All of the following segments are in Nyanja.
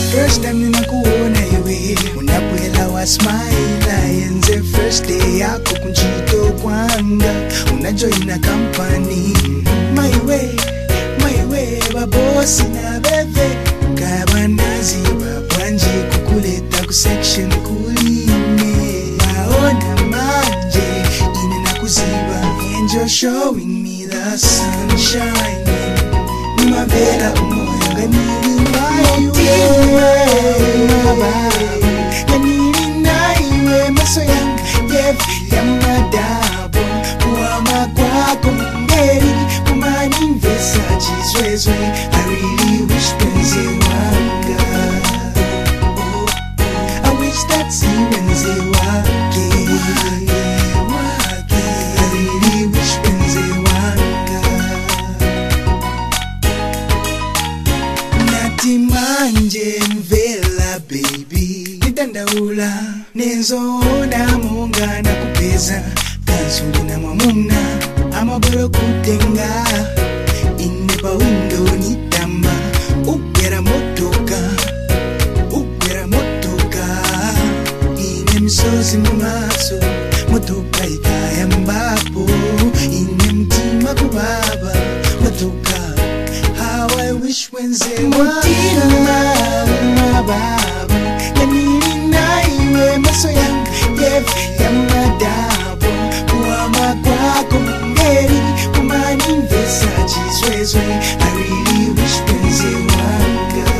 First time ninakuona iwe unapwela wa smile yenze first day yako kunjito kwanga unajoina company my way babosi na bebe kabanazi babwanje kukuleta ku section kuline baona manje ine nakuziba angel showing me the sunshine nimabela umoya nganili Yanini maso yang yamadabo Uama kwako mungeri Kumani mvesa chizwezwe I really wish penzi wanga I wish that si penzi wake I really wish penzi wanga Nati manje mvela baby Nitandaula Nenzoona munga na kupeza Kansuli na mamuna Amaboro kutenga Inepa window nitamba Ukera motoka Ine msozi mumaso Motoka ikaya mbapo Ine mtima kubaba Motoka How I wish wenze Mutima mababa maso yang yamadabo Uama kwako mungeri Kumani mvesa chizwezwe I really wish penzi wanga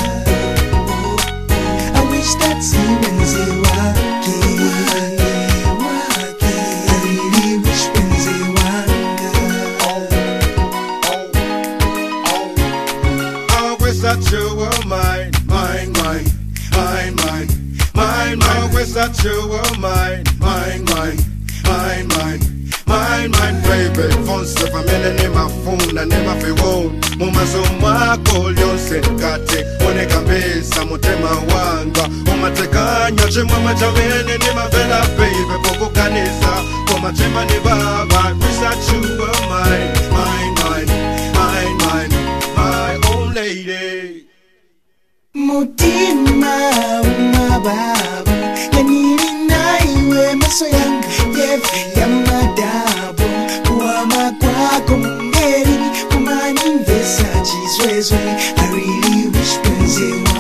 I wish that si penzi wake I really wish penzi wanga I wish that you were mine I wish that you were mine, baby. Phone stuff, I'm in my phone, I never feel home. Muma so ma call you said kate, one kabisa mutema wanga. Uma tekanya chema machavene ni mavela baby, poko kanisa, koma chema ni baba. I wish that you were mine, my own lady. Mutima umababa Yanini naiwe maso yang yamadabo Uama kwako mungeri Kumani mvesa chizwezwe I really wish penzi